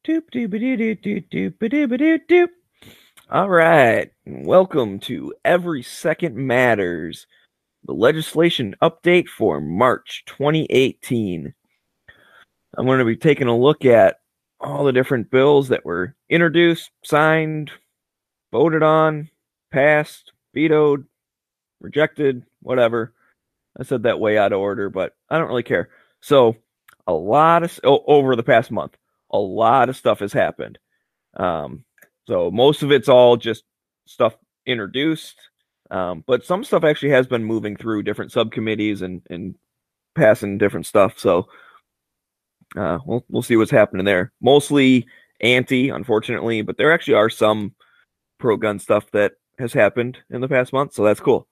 Doop doop doop doop doop doop doop doop. All right, welcome to Every Second Matters, the legislation update for March 2018. I'm going to be taking a look at all the different bills that were introduced, signed, voted on, passed, vetoed, rejected, whatever. I said that way out of order, but I don't really care. So, over the past month, a lot of stuff has happened. So most of it's all just stuff introduced, but some stuff actually has been moving through different subcommittees and passing different stuff. So we'll see what's happening there. Mostly anti, unfortunately, but there actually are some pro-gun stuff that has happened in the past month, so that's cool.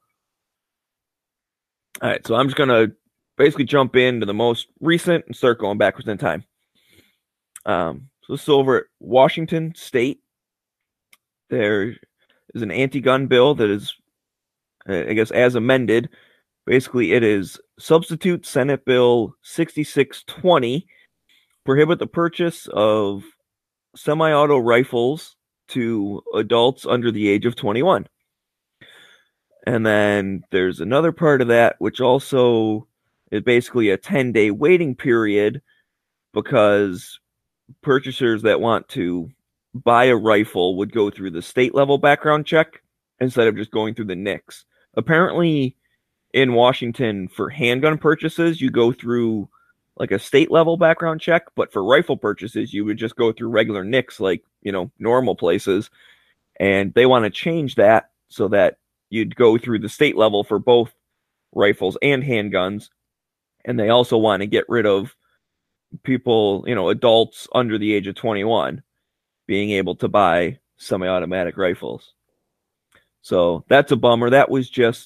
All right, so I'm just gonna basically jump into the most recent and start going backwards in time. So this is over at Washington State. There is an anti-gun bill that is, I guess, as amended. Basically, it is substitute Senate Bill 6620, prohibit the purchase of semi-auto rifles to adults under the age of 21. And then there's another part of that, which also is basically a 10-day waiting period because purchasers that want to buy a rifle would go through the state level background check instead of just going through the NICS. Apparently, in Washington, for handgun purchases, you go through like a state level background check, but for rifle purchases, you would just go through regular NICS, like, normal places. And they want to change that so that you'd go through the state level for both rifles and handguns. And they also want to get rid of people, adults under the age of 21 being able to buy semi-automatic rifles. So that's a bummer. That was just,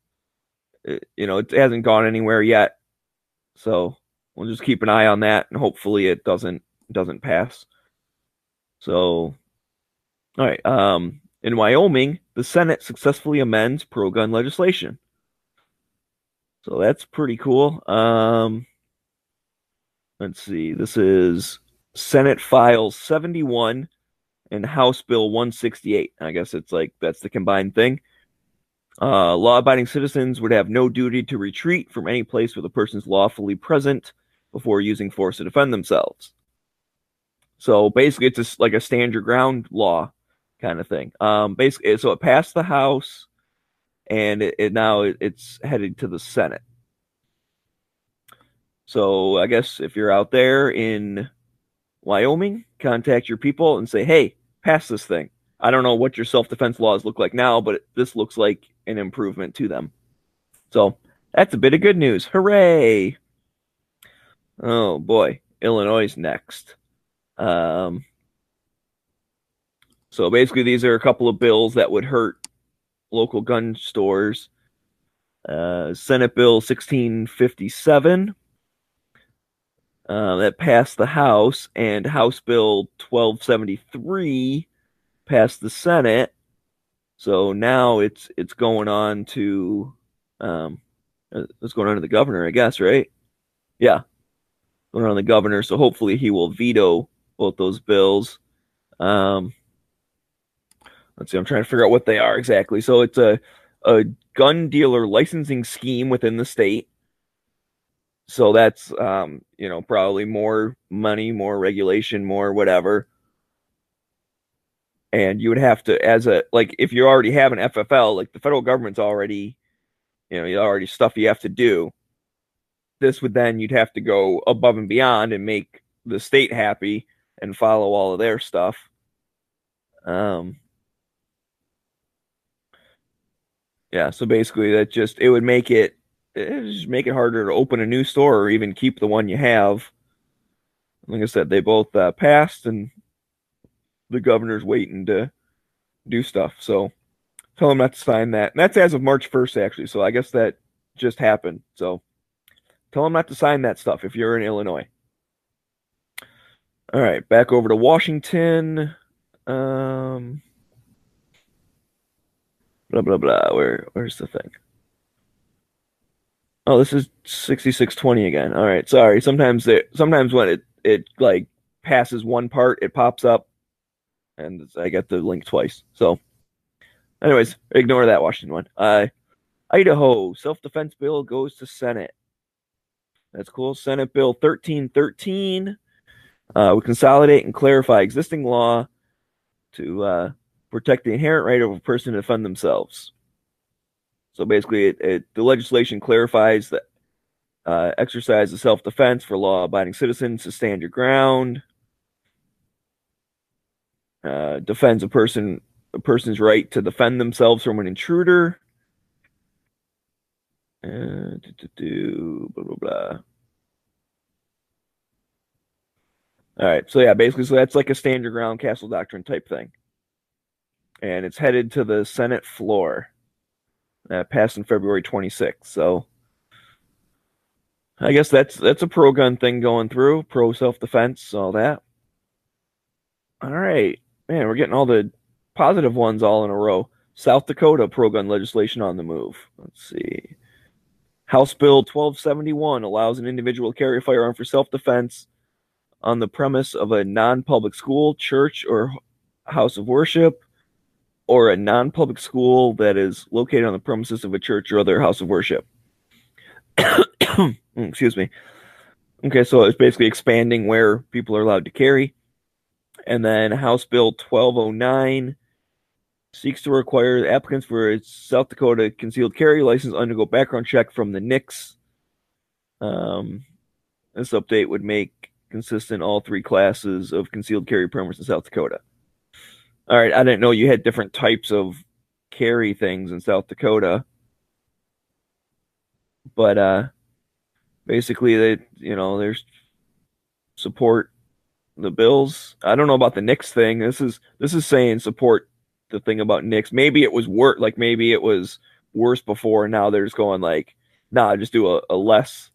it hasn't gone anywhere yet. So we'll just keep an eye on that, and hopefully it doesn't pass. So, all right. In Wyoming, the Senate successfully amends pro-gun legislation. So that's pretty cool. Let's see. This is Senate File 71 and House Bill 168. I guess it's like that's the combined thing. Law-abiding citizens would have no duty to retreat from any place where the person's lawfully present before using force to defend themselves. So basically, it's just like a stand your ground law kind of thing. Basically, so it passed the House, and it's headed to the Senate. So I guess if you're out there in Wyoming, contact your people and say, hey, pass this thing. I don't know what your self-defense laws look like now, but this looks like an improvement to them. So that's a bit of good news. Hooray! Oh boy, Illinois is next. So basically these are a couple of bills that would hurt local gun stores. Senate Bill 1657. That passed the House, and House Bill 1273 passed the Senate. So now it's going on to it's going on to the governor, I guess, right? Yeah, going on to the governor. So hopefully he will veto both those bills. Let's see. I'm trying to figure out what they are exactly. So it's a gun dealer licensing scheme within the state. So that's, probably more money, more regulation, more whatever. And you would have to, if you already have an FFL, like the federal government's already, already stuff you have to do. This would then, you'd have to go above and beyond and make the state happy and follow all of their stuff. Yeah, so basically it would make it harder to open a new store or even keep the one you have. Like I said, they both passed, and the governor's waiting to do stuff. So tell him not to sign that. And that's as of March 1st, actually. So I guess that just happened. So tell him not to sign that stuff if you're in Illinois. All right, back over to Washington. Blah, blah, blah. Where's the thing? Oh, this is 6620 again. All right, sorry. Sometimes when it like passes one part, it pops up, and I got the link twice. So, anyways, ignore that Washington one. Idaho self-defense bill goes to Senate. That's cool. Senate Bill 1313 would consolidate and clarify existing law to protect the inherent right of a person to defend themselves. So basically, the legislation clarifies that exercise of self-defense for law-abiding citizens to stand your ground, defends a person's right to defend themselves from an intruder. Blah, blah, blah. All right, so yeah, basically, so that's like a stand your ground castle doctrine type thing, and it's headed to the Senate floor. Passed in February 26th. So I guess that's a pro-gun thing going through, pro self-defense, all that. All right, man, we're getting all the positive ones all in a row. South Dakota pro-gun legislation on the move. Let's see. House Bill 1271 allows an individual to carry a firearm for self-defense on the premise of a non-public school, church, or house of worship, or a non-public school that is located on the premises of a church or other house of worship. Excuse me. Okay, so it's basically expanding where people are allowed to carry. And then House Bill 1209 seeks to require applicants for a South Dakota concealed carry license undergo background check from the NICS. This update would make consistent all three classes of concealed carry permits in South Dakota. All right, I didn't know you had different types of carry things in South Dakota. But basically, there's support the bills. I don't know about the NICS thing. This is saying support the thing about NICS. Maybe it was worse. Like maybe it was worse before, and now they're just going like, nah, just do a less.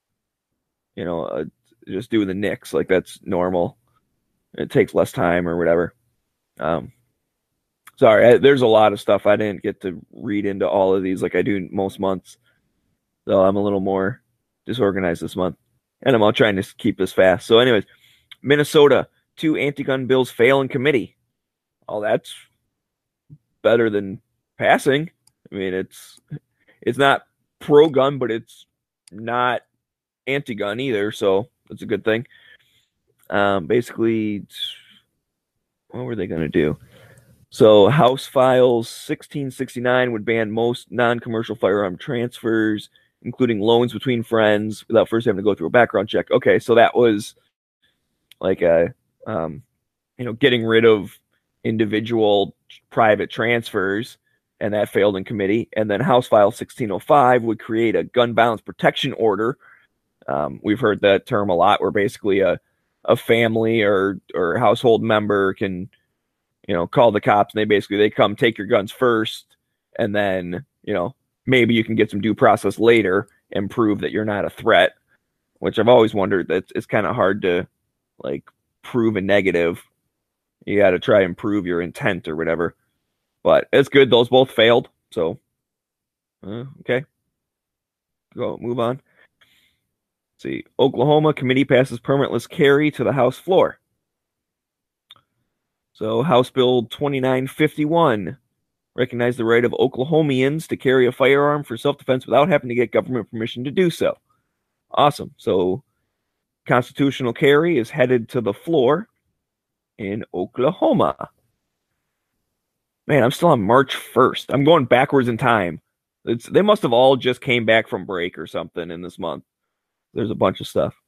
Just do the NICS. Like that's normal. It takes less time or whatever. Sorry, there's a lot of stuff I didn't get to read into all of these like I do most months. So I'm a little more disorganized this month. And I'm all trying to keep this fast. So anyways, Minnesota, 2 anti-gun bills fail in committee. Oh, that's better than passing. I mean, it's not pro-gun, but it's not anti-gun either. So that's a good thing. Basically, what were they going to do? So House Files 1669 would ban most non-commercial firearm transfers, including loans between friends, without first having to go through a background check. Okay, so that was like getting rid of individual private transfers, and that failed in committee. And then House File 1605 would create a gun violence protection order. We've heard that term a lot, where basically a family or household member can call the cops, and they come take your guns first, and then maybe you can get some due process later and prove that you're not a threat, which I've always wondered that it's kind of hard to like prove a negative. You got to try and prove your intent or whatever, but it's good. Those both failed. So, okay, move on. Let's see, Oklahoma committee passes permitless carry to the House floor. So House Bill 2951 recognized the right of Oklahomians to carry a firearm for self-defense without having to get government permission to do so. Awesome. So constitutional carry is headed to the floor in Oklahoma. Man, I'm still on March 1st. I'm going backwards in time. They must have all just came back from break or something in this month. There's a bunch of stuff.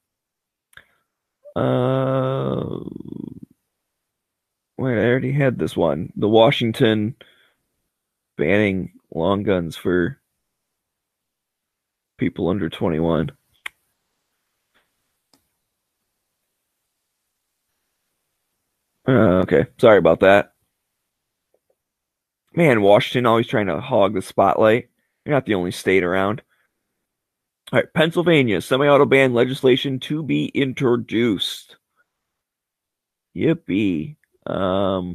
Wait, I already had this one. The Washington banning long guns for people under 21. Okay, sorry about that. Man, Washington always trying to hog the spotlight. You're not the only state around. All right, Pennsylvania, semi-auto ban legislation to be introduced. Yippee. Does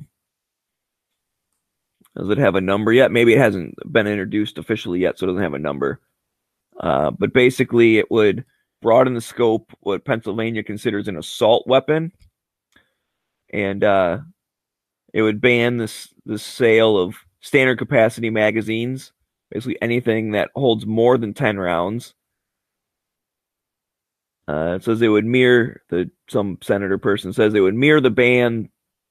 it have a number yet? Maybe it hasn't been introduced officially yet, so it doesn't have a number. But basically, it would broaden the scope what Pennsylvania considers an assault weapon and it would ban the sale of standard capacity magazines, basically anything that holds more than 10 rounds. It says it would mirror some senator person says it would mirror the ban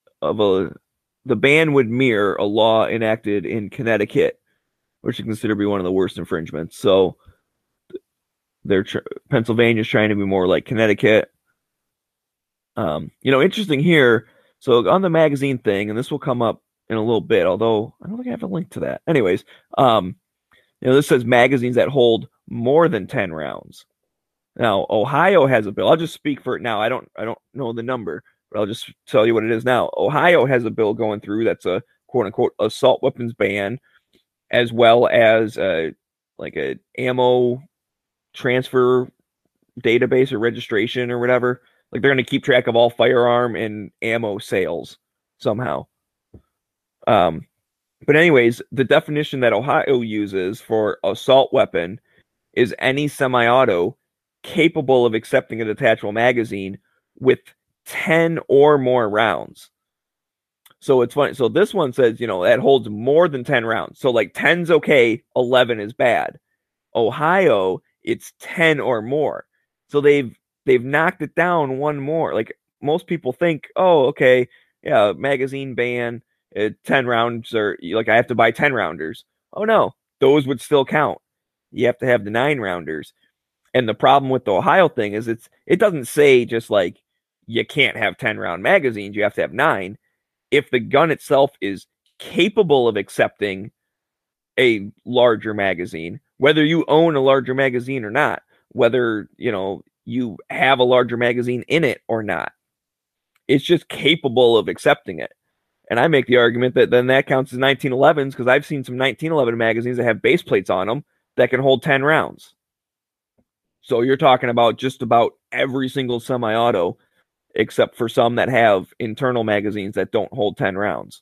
would mirror a law enacted in Connecticut, which is considered to be one of the worst infringements. So Pennsylvania's trying to be more like Connecticut. Interesting here. So on the magazine thing, and this will come up in a little bit, although I don't think I have a link to that. Anyways, this says magazines that hold more than 10 rounds. Now, Ohio has a bill. I'll just speak for it now. I don't know the number, but I'll just tell you what it is now. Ohio has a bill going through that's a quote unquote assault weapons ban, as well as like a ammo transfer database or registration or whatever. Like they're going to keep track of all firearm and ammo sales somehow. But anyways, the definition that Ohio uses for assault weapon is any semi-auto capable of accepting a detachable magazine with 10 or more rounds. So it's funny. So this one says, that holds more than 10 rounds. So like 10's okay, 11 is bad. Ohio, it's 10 or more. So they've knocked it down one more. Like most people think, oh, okay, yeah, magazine ban, 10 rounds, or like I have to buy 10 rounders. Oh no, those would still count. You have to have the 9 rounders. And the problem with the Ohio thing is it doesn't say just like you can't have 10 round magazines, you have to have 9. If the gun itself is capable of accepting a larger magazine, whether you own a larger magazine or not, whether, you have a larger magazine in it or not, it's just capable of accepting it. And I make the argument that then that counts as 1911s because I've seen some 1911 magazines that have base plates on them that can hold 10 rounds. So you're talking about just about every single semi-auto, except for some that have internal magazines that don't hold 10 rounds.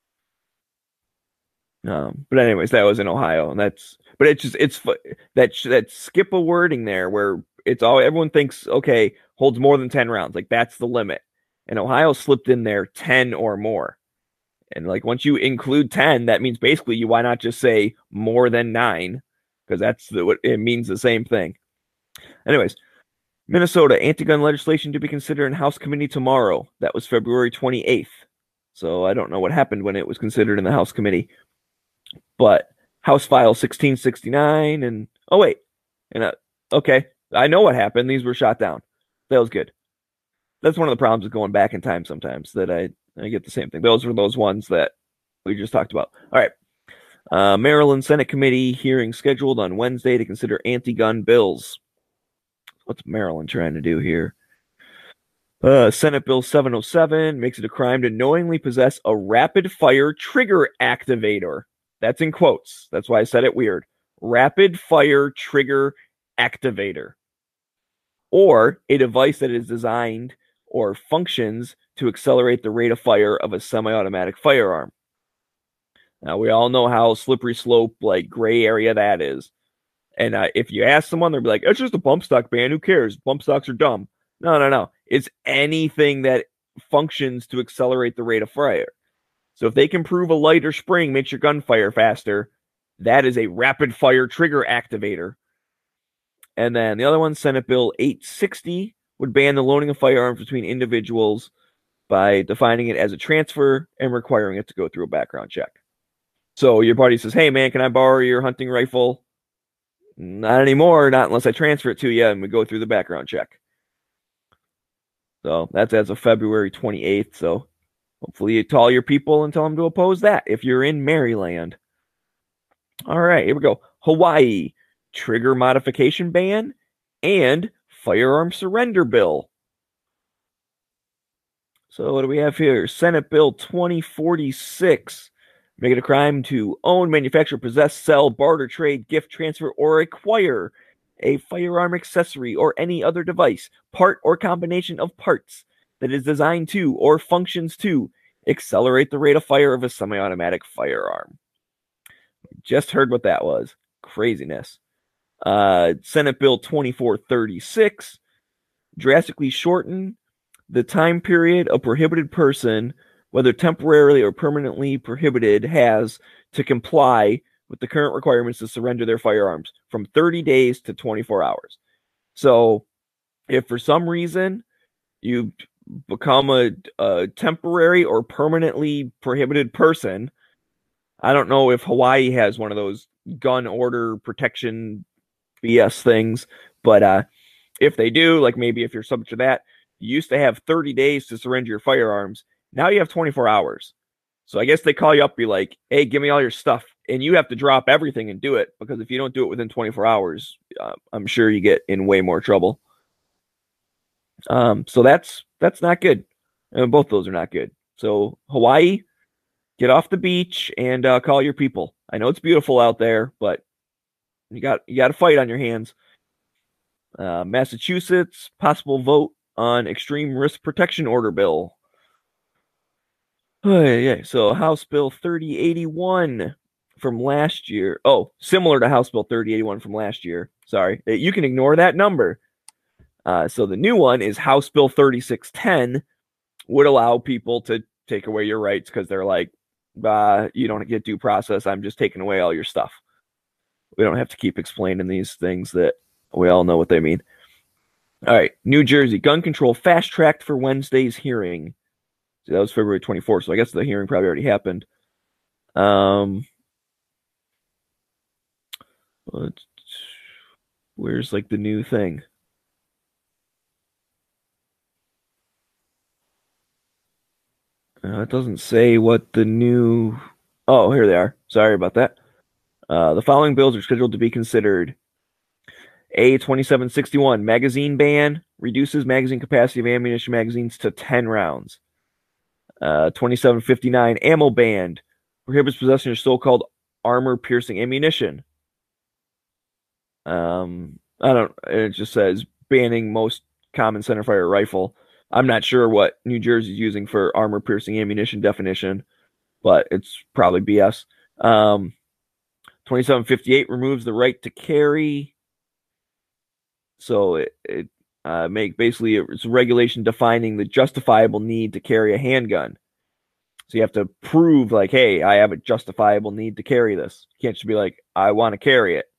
But anyways, that was in Ohio, and it's that skip a wording there where it's all everyone thinks okay holds more than 10 rounds, like that's the limit, and Ohio slipped in there 10 or more, and like once you include 10, that means basically why not just say more than 9 because what it means the same thing. Anyways, Minnesota anti-gun legislation to be considered in House committee tomorrow. That was February 28th. So I don't know what happened when it was considered in the House committee. But House File 1669 and okay, I know what happened. These were shot down. That was good. That's one of the problems with going back in time sometimes that I get the same thing. Those were those ones that we just talked about. All right. Maryland Senate committee hearing scheduled on Wednesday to consider anti-gun bills. What's Maryland trying to do here? Senate Bill 707 makes it a crime to knowingly possess a rapid-fire trigger activator. That's in quotes. That's why I said it weird. Rapid-fire trigger activator. Or a device that is designed or functions to accelerate the rate of fire of a semi-automatic firearm. Now, we all know how slippery slope, like gray area that is. And if you ask someone, they'll be like, it's just a bump stock ban. Who cares? Bump stocks are dumb. No. It's anything that functions to accelerate the rate of fire. So if they can prove a lighter spring makes your gun fire faster, that is a rapid fire trigger activator. And then the other one, Senate Bill 860, would ban the loaning of firearms between individuals by defining it as a transfer and requiring it to go through a background check. So your buddy says, hey man, can I borrow your hunting rifle? Not anymore, not unless I transfer it to you and we go through the background check. So that's as of February 28th. So hopefully you call your people and tell them to oppose that if you're in Maryland. All right, here we go. Hawaii, trigger modification ban and firearm surrender bill. So what do we have here? Senate Bill 2046. Make it a crime to own, manufacture, possess, sell, barter, trade, gift, transfer, or acquire a firearm accessory or any other device, part or combination of parts that is designed to or functions to accelerate the rate of fire of a semi-automatic firearm. Just heard what that was. Craziness. Senate Bill 2436. Drastically shorten the time period a prohibited person, whether temporarily or permanently prohibited, has to comply with the current requirements to surrender their firearms from 30 days to 24 hours. So if for some reason you become a temporary or permanently prohibited person, I don't know if Hawaii has one of those gun order protection BS things, but if they do, like maybe if you're subject to that, you used to have 30 days to surrender your firearms. Now you have 24 hours. So I guess they call you up, be like, hey, give me all your stuff. And you have to drop everything and do it, because if you don't do it within 24 hours, I'm sure you get in way more trouble. So that's not good. Both those are not good. So Hawaii, get off the beach and call your people. I know it's beautiful out there, but you got a fight on your hands. Massachusetts, possible vote on extreme risk protection order bill. Oh, yeah. So House Bill 3081 from last year. Oh, similar to House Bill 3081 from last year. Sorry. You can ignore that number. So the new one is House Bill 3610, would allow people to take away your rights because they're like, you don't get due process. I'm just taking away all your stuff. We don't have to keep explaining these things that we all know what they mean. All right. New Jersey, gun control fast-tracked for Wednesday's hearing. So that was February 24th, so I guess the hearing probably already happened. Where's like the new thing? It doesn't say what the new... Oh, here they are. Sorry about that. The following bills are scheduled to be considered. A 2761, magazine ban, reduces magazine capacity of ammunition magazines to 10 rounds. 2759, ammo ban, prohibits possession of so-called armor-piercing ammunition. It just says banning most common centerfire rifle. I'm not sure what New Jersey's using for armor-piercing ammunition definition, but it's probably BS. 2758 removes the right to carry. So it's a regulation defining the justifiable need to carry a handgun. So you have to prove like, hey, I have a justifiable need to carry this. You can't just be like, I want to carry it.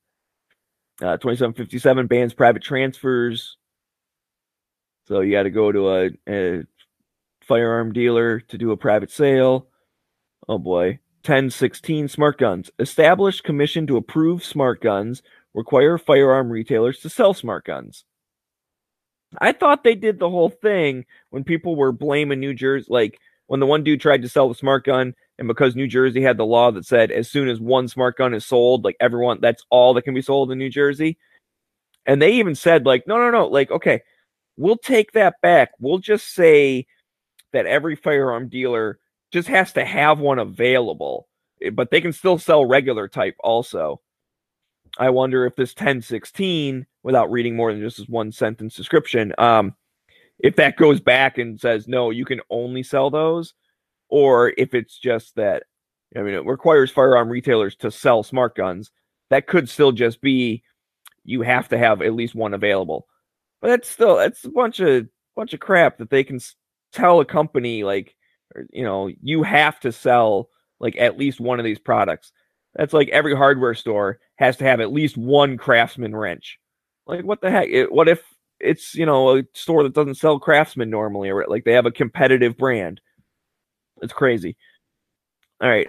2757 bans private transfers. So you got to go to a firearm dealer to do a private sale. Oh boy. 1016 smart guns. Establish commission to approve smart guns. Require firearm retailers to sell smart guns. I thought they did the whole thing when people were blaming New Jersey, like when the one dude tried to sell the smart gun, and because New Jersey had the law that said as soon as one smart gun is sold, like everyone, that's all that can be sold in New Jersey. And they even said like, no, like, okay, we'll take that back. We'll just say that every firearm dealer just has to have one available, but they can still sell regular type also. I wonder if this 1016, without reading more than just this one sentence description, if that goes back and says, no, you can only sell those, or if it's just that, I mean, it requires firearm retailers to sell smart guns. That could still just be, you have to have at least one available. But that's a bunch of crap that they can tell a company, like, you have to sell like at least one of these products. That's like every hardware store has to have at least one Craftsman wrench. Like, what the heck? What if it's, a store that doesn't sell Craftsman normally, or like they have a competitive brand? It's crazy. All right.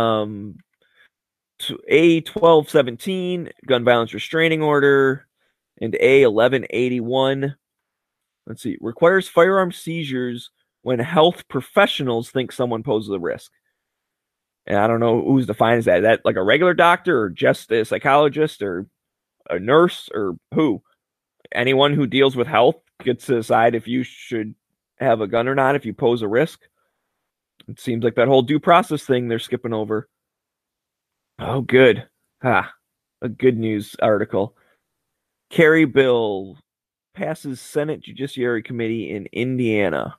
A1217, gun violence restraining order, and A1181. Let's see. Requires firearm seizures when health professionals think someone poses a risk. And I don't know who's defined as that. Is that like a regular doctor or just a psychologist or a nurse or who? Anyone who deals with health gets to decide if you should have a gun or not if you pose a risk. It seems like that whole due process thing they're skipping over. Oh, good. A good news article. Carry bill passes Senate Judiciary Committee in Indiana.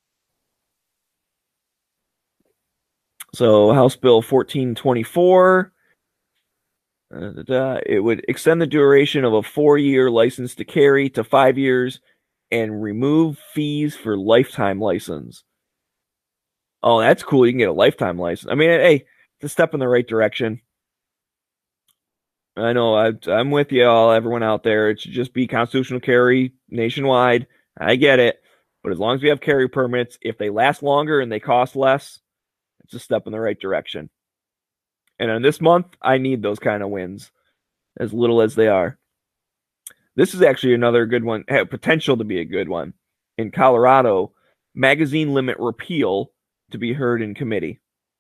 So House Bill 1424, it would extend the duration of a 4-year license to carry to 5 years and remove fees for lifetime license. Oh, that's cool. You can get a lifetime license. I mean, hey, it's a step in the right direction. I know I'm with you all, everyone out there. It should just be constitutional carry nationwide. I get it. But as long as we have carry permits, if they last longer and they cost less, it's a step in the right direction. And in this month, I need those kind of wins, as little as they are. This is actually another good one, potential to be a good one. In Colorado, magazine limit repeal to be heard in committee.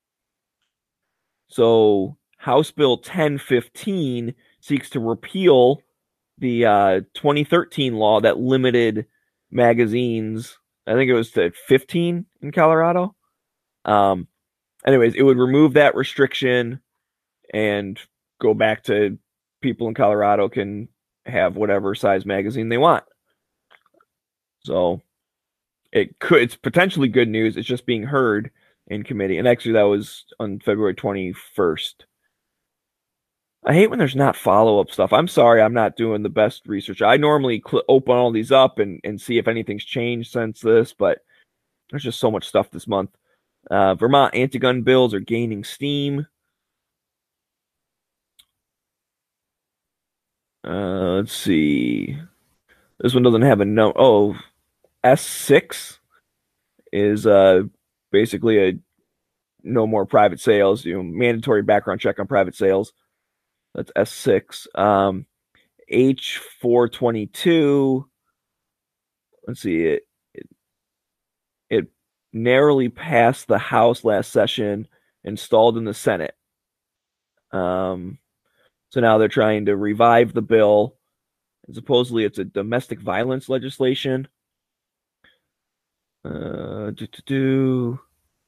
So House Bill 1015 seeks to repeal the 2013 law that limited magazines. I think it was to 15 in Colorado. Anyways, it would remove that restriction and go back to people in Colorado can have whatever size magazine they want. So it's potentially good news. It's just being heard in committee. And actually that was on February 21st. I hate when there's not follow-up stuff. I'm sorry I'm not doing the best research. I normally open all these up and see if anything's changed since this, but there's just so much stuff this month. Vermont anti-gun bills are gaining steam. Let's see. This one doesn't have a no. Oh, S6 is basically a no more private sales. Mandatory background check on private sales. That's S6. H422. Let's see. It narrowly passed the House last session, installed in the Senate. So now they're trying to revive the bill. And supposedly it's a domestic violence legislation. It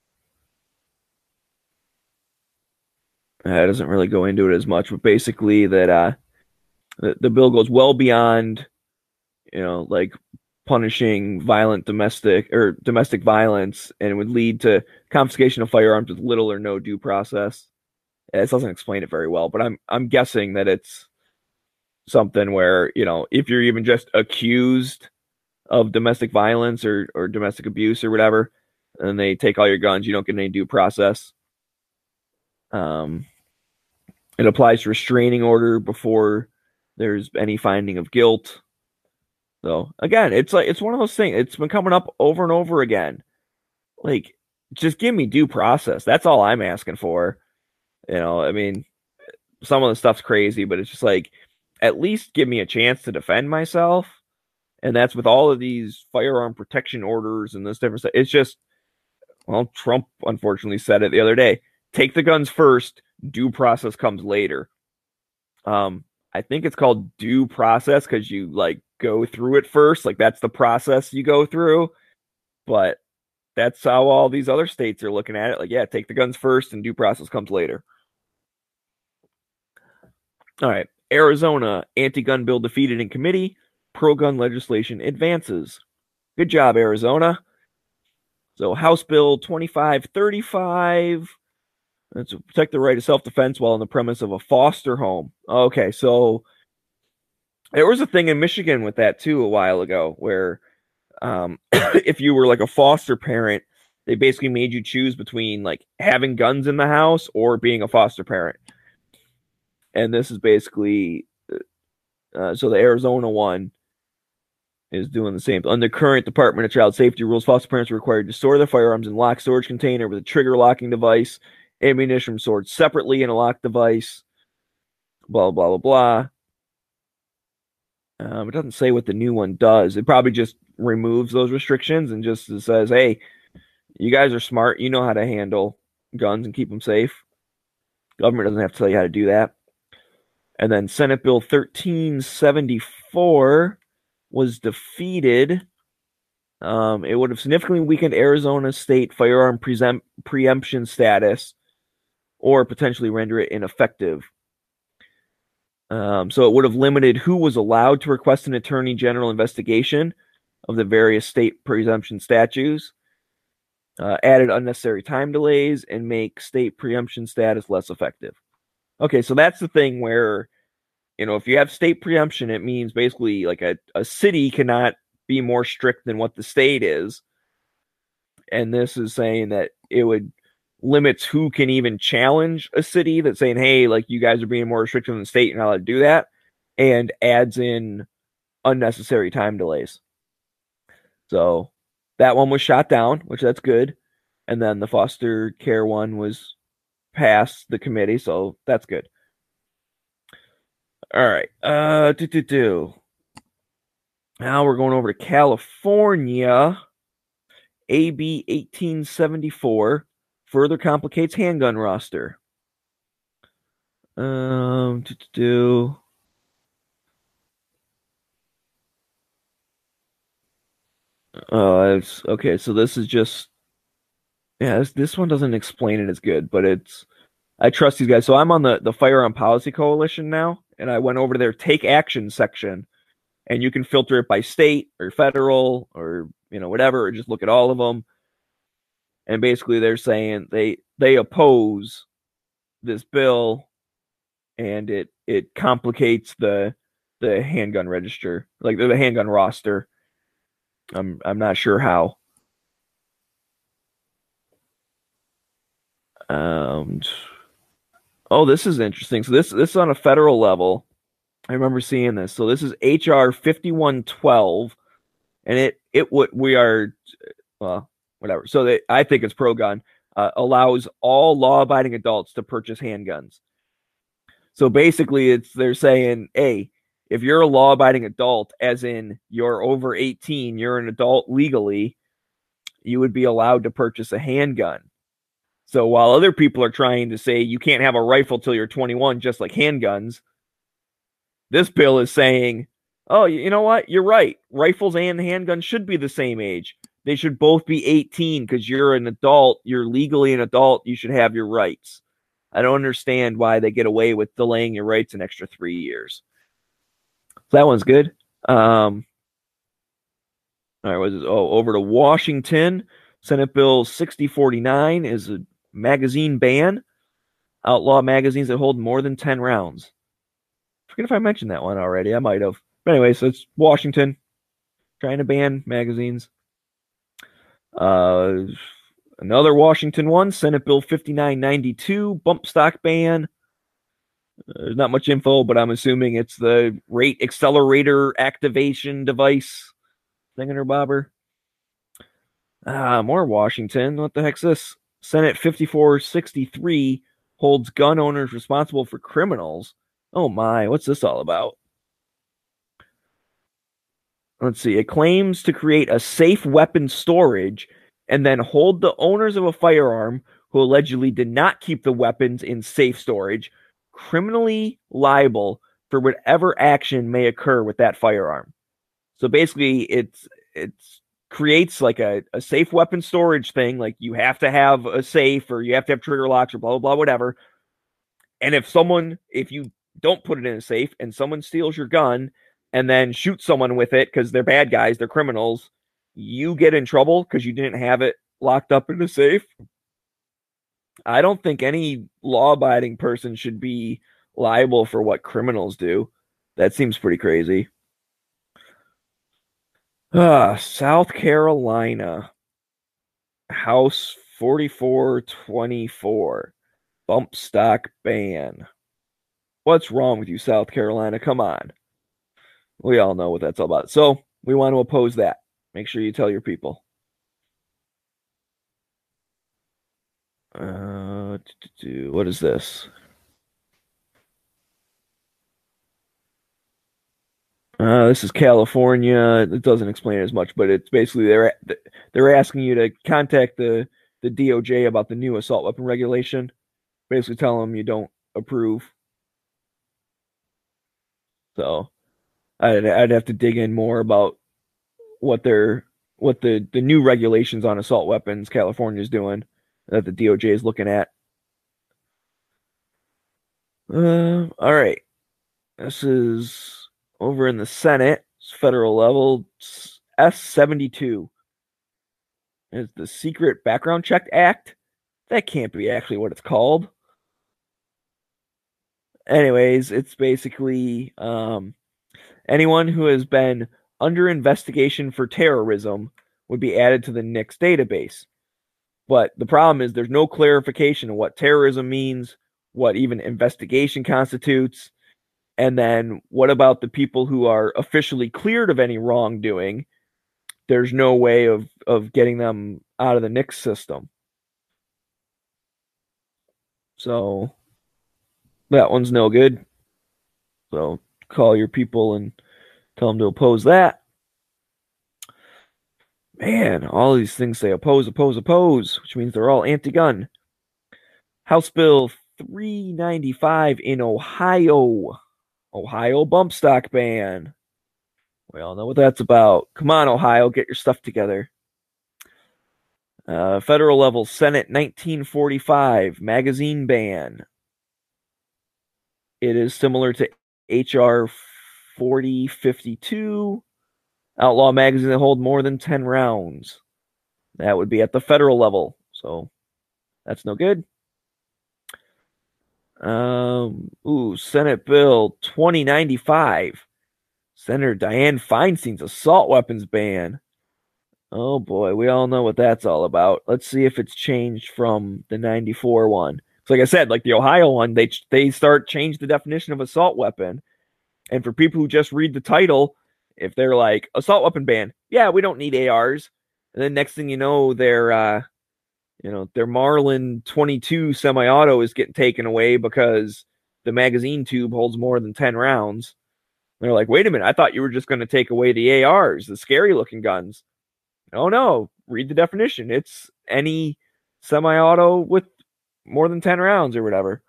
doesn't really go into it as much, but basically that the bill goes well beyond, like punishing violent domestic violence, and it would lead to confiscation of firearms with little or no due process. It doesn't explain it very well, but I'm guessing that it's something where, if you're even just accused of domestic violence or domestic abuse or whatever, and they take all your guns, you don't get any due process. It applies to restraining order before there's any finding of guilt. So again, it's one of those things. It's been coming up over and over again. Like, just give me due process. That's all I'm asking for. I mean, some of the stuff's crazy, but it's just like, at least give me a chance to defend myself. And that's with all of these firearm protection orders and this different stuff. It's just, well, Trump unfortunately said it the other day. Take the guns first, due process comes later. I think it's called due process because you go through it first. Like, that's the process you go through. But that's how all these other states are looking at it. Like, yeah, take the guns first and due process comes later. All right. Arizona anti-gun bill defeated in committee. Pro-gun legislation advances. Good job, Arizona. So House Bill 2535. That's to protect the right of self-defense while on the premise of a foster home. Okay, so there was a thing in Michigan with that too a while ago where if you were like a foster parent, they basically made you choose between like having guns in the house or being a foster parent. And this is basically, so the Arizona one is doing the same. Under current Department of Child Safety rules, foster parents are required to store their firearms in a locked storage container with a trigger locking device, ammunition stored separately in a locked device, blah, blah, blah, blah. It doesn't say what the new one does. It probably just removes those restrictions and just says, hey, you guys are smart. You know how to handle guns and keep them safe. Government doesn't have to tell you how to do that. And then Senate Bill 1374 was defeated. It would have significantly weakened Arizona state firearm preemption status or potentially render it ineffective. So it would have limited who was allowed to request an attorney general investigation of the various state preemption statutes, added unnecessary time delays, and make state preemption status less effective. Okay, so that's the thing where, if you have state preemption, it means basically like a city cannot be more strict than what the state is. And this is saying that it would limits who can even challenge a city that's saying, hey, like you guys are being more restrictive than the state, you're not allowed to do that, and adds in unnecessary time delays. So that one was shot down, which that's good. And then the foster care one was passed the committee, so that's good. All right. Now we're going over to California. AB 1874 further complicates handgun roster. It's okay. So this is just, yeah, this one doesn't explain it as good, but I trust these guys. So I'm on the Firearm Policy Coalition now, and I went over to their Take Action section, and you can filter it by state or federal or whatever, or just look at all of them. And basically, they're saying they oppose this bill, and it complicates the handgun register, like the handgun roster. I'm not sure how. Oh, this is interesting. So this is on a federal level. I remember seeing this. So this is HR 5112, and we are, well, whatever. So I think it's pro-gun. Allows all law-abiding adults to purchase handguns. So basically, they're saying, hey, if you're a law-abiding adult, as in you're over 18, you're an adult legally, you would be allowed to purchase a handgun. So while other people are trying to say you can't have a rifle till you're 21, just like handguns, this bill is saying, oh, you know what? You're right. Rifles and handguns should be the same age. They should both be 18 because you're an adult. You're legally an adult. You should have your rights. I don't understand why they get away with delaying your rights an extra 3 years. So that one's good. All right, what is this? Oh, over to Washington. Senate Bill 6049 is a magazine ban. Outlaw magazines that hold more than 10 rounds. I forget if I mentioned that one already. I might have. But anyway, so it's Washington trying to ban magazines. Another Washington one, Senate Bill 5992, bump stock ban. There's not much info, but I'm assuming it's the rate accelerator activation device thingamabobber. More Washington. What the heck's this? Senate 5463 holds gun owners responsible for criminals. Oh my, what's this all about? Let's see. It claims to create a safe weapon storage and then hold the owners of a firearm who allegedly did not keep the weapons in safe storage criminally liable for whatever action may occur with that firearm. So basically, it's creates like a safe weapon storage thing. Like you have to have a safe or you have to have trigger locks or blah, blah, blah, whatever. And if you don't put it in a safe and someone steals your gun and then shoots someone with it because they're bad guys, they're criminals, you get in trouble because you didn't have it locked up in a safe. I don't think any law-abiding person should be liable for what criminals do. That seems pretty crazy. South Carolina, House 4424, bump stock ban. What's wrong with you, South Carolina? Come on. We all know what that's all about. So we want to oppose that. Make sure you tell your people. What is this? This is California. It doesn't explain it as much, but it's basically they're asking you to contact the DOJ about the new assault weapon regulation. Basically, tell them you don't approve. So I'd have to dig in more about what the new regulations on assault weapons California is doing that the DOJ is looking at. All right, this is over in the Senate, federal level. S-72 is the Secret Background Check Act. That can't be actually what it's called. Anyways, it's basically anyone who has been under investigation for terrorism would be added to the NICS database. But the problem is there's no clarification of what terrorism means, what even investigation constitutes, and then what about the people who are officially cleared of any wrongdoing? There's no way of getting them out of the NICS system. So that one's no good. So call your people and tell them to oppose that. Man, all these things say oppose, which means they're all anti-gun. House Bill 395 in Ohio. Ohio bump stock ban. We all know what that's about. Come on, Ohio, get your stuff together. Federal level, Senate 1945, magazine ban. It is similar to HR 4052, outlaw magazines that hold more than 10 rounds. That would be at the federal level, so that's no good. Senate Bill 2095. Senator Dianne Feinstein's assault weapons ban. Oh boy, we all know what that's all about. Let's see if it's changed from the 94 one. So like I said, like the Ohio one, they change the definition of assault weapon. And for people who just read the title, if they're like assault weapon ban, yeah, we don't need ARs. And then next thing you know, their Marlin 22 semi-auto is getting taken away because the magazine tube holds more than 10 rounds. They're like, wait a minute, I thought you were just going to take away the ARs, the scary looking guns. Oh no, read the definition. It's any semi-auto with more than 10 rounds or whatever.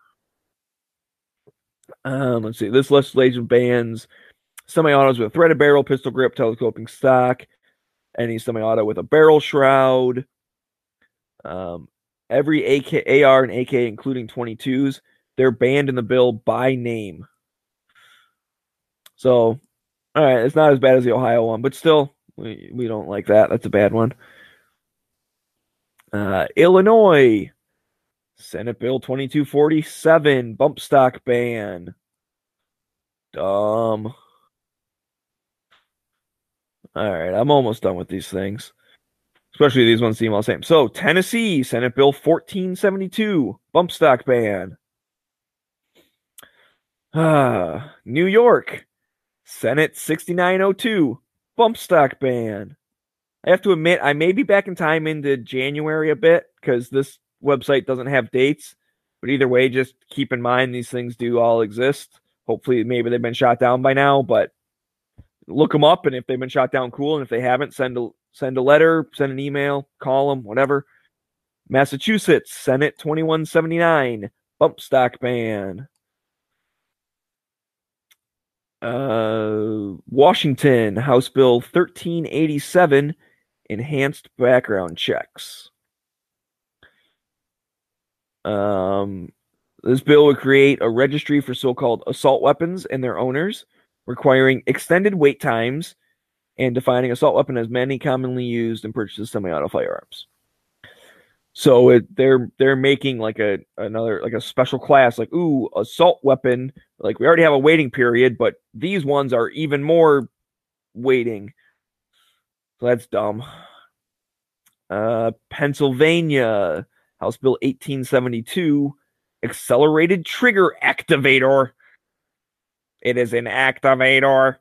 Let's see. This legislation bans semi-autos with a threaded barrel, pistol grip, telescoping stock, any semi-auto with a barrel shroud. Every AR and AK, including 22s, they're banned in the bill by name. So, all right, it's not as bad as the Ohio one, but still, we don't like that. That's a bad one. Illinois, Senate Bill 2247, bump stock ban. Dumb. All right, I'm almost done with these things. Especially these ones seem all the same. So, Tennessee, Senate Bill 1472, bump stock ban. New York, Senate 6902, bump stock ban. I have to admit, I may be back in time into January a bit because this website doesn't have dates. But either way, just keep in mind these things do all exist. Hopefully, maybe they've been shot down by now, but look them up. And if they've been shot down, cool. And if they haven't, send a letter, send an email, call them, whatever. Massachusetts, Senate 2179, bump stock ban. Washington, House Bill 1387, enhanced background checks. This bill would create a registry for so-called assault weapons and their owners, requiring extended wait times and defining assault weapon as many commonly used and purchased semi-auto firearms. So they're making like a special class, like, ooh, assault weapon. Like we already have a waiting period, but these ones are even more waiting. So that's dumb. Pennsylvania, House Bill 1872, accelerated trigger activator. It is an activator.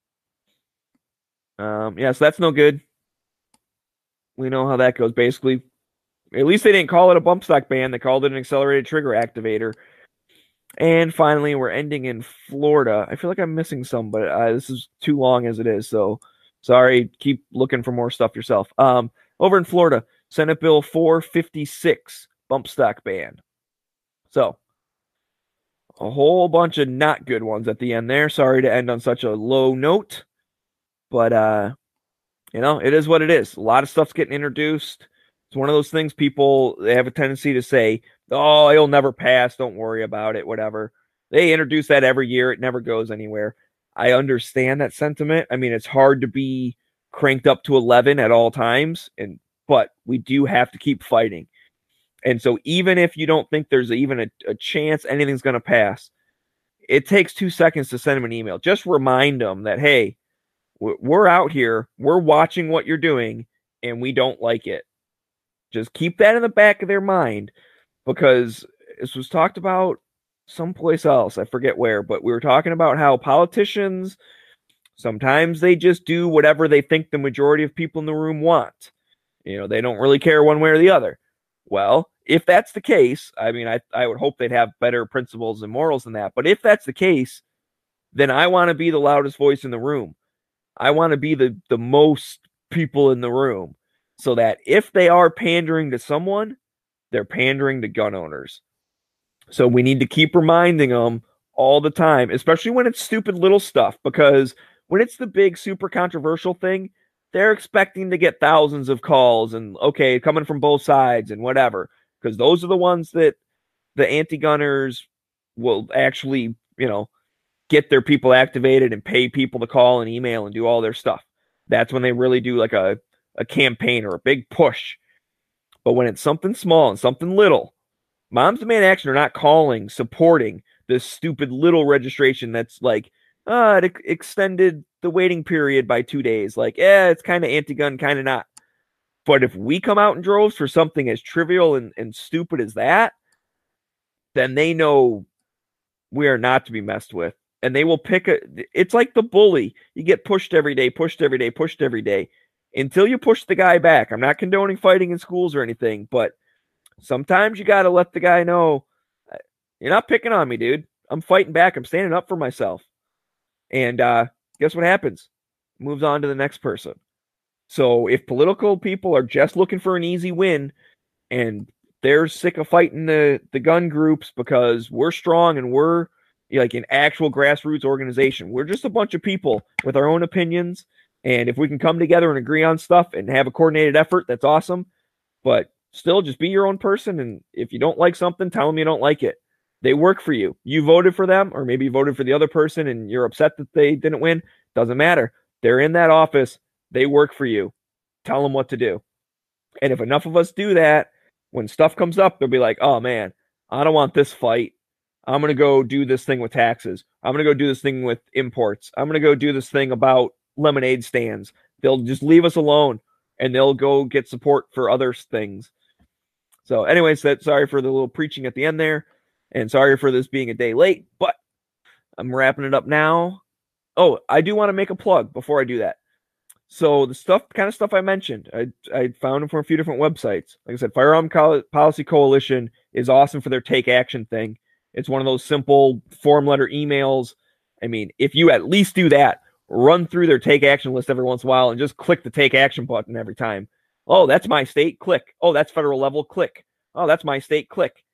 So that's no good. We know how that goes, basically. At least they didn't call it a bump stock ban. They called it an accelerated trigger activator. And finally, we're ending in Florida. I feel like I'm missing some, but this is too long as it is. So sorry. Keep looking for more stuff yourself. Over in Florida, Senate Bill 456, bump stock ban. So a whole bunch of not good ones at the end there. Sorry to end on such a low note. But, it is what it is. A lot of stuff's getting introduced. It's one of those things they have a tendency to say, oh, it'll never pass. Don't worry about it, whatever. They introduce that every year. It never goes anywhere. I understand that sentiment. I mean, it's hard to be cranked up to 11 at all times, but we do have to keep fighting. And so even if you don't think there's even a chance anything's going to pass, it takes 2 seconds to send them an email. Just remind them that, hey, we're out here, we're watching what you're doing, and we don't like it. Just keep that in the back of their mind, because this was talked about someplace else. I forget where, but we were talking about how politicians, sometimes they just do whatever they think the majority of people in the room want. They don't really care one way or the other. Well, if that's the case, I mean, I would hope they'd have better principles and morals than that. But if that's the case, then I want to be the loudest voice in the room. I want to be the most people in the room, so that if they are pandering to someone, they're pandering to gun owners. So we need to keep reminding them all the time, especially when it's stupid little stuff, because when it's the big, super controversial thing, they're expecting to get thousands of calls and, okay, coming from both sides and whatever, because those are the ones that the anti-gunners will actually, get their people activated and pay people to call and email and do all their stuff. That's when they really do like a campaign or a big push. But when it's something small and something little, Moms Demand Action are not calling, supporting this stupid little registration that's like, it extended the waiting period by 2 days. Like, it's kind of anti-gun, kind of not. But if we come out in droves for something as trivial and stupid as that, then they know we are not to be messed with. And they will it's like the bully. You get pushed every day, pushed every day, pushed every day, until you push the guy back. I'm not condoning fighting in schools or anything, but sometimes you got to let the guy know, you're not picking on me, dude. I'm fighting back. I'm standing up for myself. And guess what happens? Moves on to the next person. So if political people are just looking for an easy win and they're sick of fighting the gun groups because we're strong and we're like an actual grassroots organization, we're just a bunch of people with our own opinions. And if we can come together and agree on stuff and have a coordinated effort, that's awesome. But still, just be your own person. And if you don't like something, tell them you don't like it. They work for you. You voted for them, or maybe you voted for the other person and you're upset that they didn't win. Doesn't matter. They're in that office. They work for you. Tell them what to do. And if enough of us do that, when stuff comes up, they'll be like, oh man, I don't want this fight. I'm going to go do this thing with taxes. I'm going to go do this thing with imports. I'm going to go do this thing about lemonade stands. They'll just leave us alone and they'll go get support for other things. So anyways, sorry for the little preaching at the end there, and sorry for this being a day late, but I'm wrapping it up now. Oh, I do want to make a plug before I do that. So the kind of stuff I mentioned, I found them from a few different websites. Like I said, Firearm Policy Coalition is awesome for their take action thing. It's one of those simple form letter emails. I mean, if you at least do that, run through their take action list every once in a while and just click the take action button every time. Oh, that's my state, click. Oh, that's federal level, click. Oh, that's my state, click.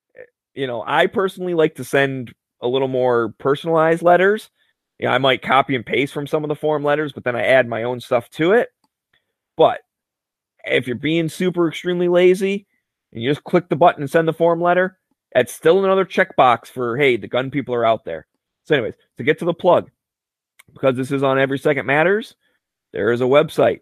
I personally like to send a little more personalized letters. I might copy and paste from some of the form letters, but then I add my own stuff to it. But if you're being super extremely lazy and you just click the button and send the form letter, that's still another checkbox for, hey, the gun people are out there. So anyways, to get to the plug, because this is on Every Second Matters, there is a website,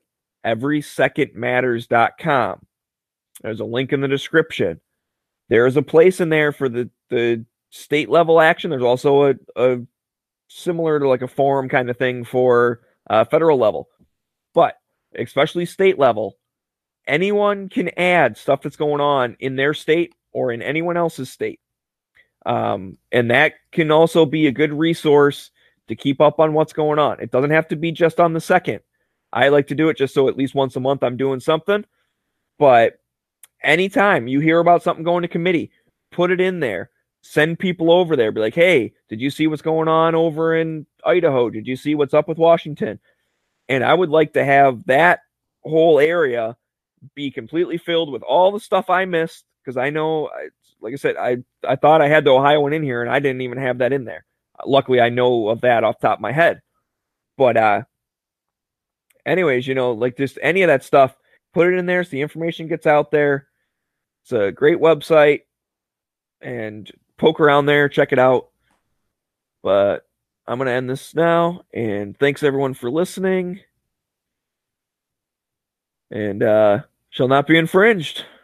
everysecondmatters.com. There's a link in the description. There is a place in there for the state level action. There's also a similar to like a forum kind of thing for federal level. But especially state level, anyone can add stuff that's going on in their state or in anyone else's state. And that can also be a good resource to keep up on what's going on. It doesn't have to be just on the second. I like to do it just so at least once a month I'm doing something. But anytime you hear about something going to committee, put it in there. Send people over there. Be like, hey, did you see what's going on over in Idaho? Did you see what's up with Washington? And I would like to have that whole area be completely filled with all the stuff I missed, because I know, like I said, I thought I had the Ohio one in here, and I didn't even have that in there. Luckily, I know of that off the top of my head. But anyways, like just any of that stuff, put it in there so the information gets out there. It's a great website, and poke around there, check it out. But I'm going to end this now, and thanks everyone for listening. And shall not be infringed.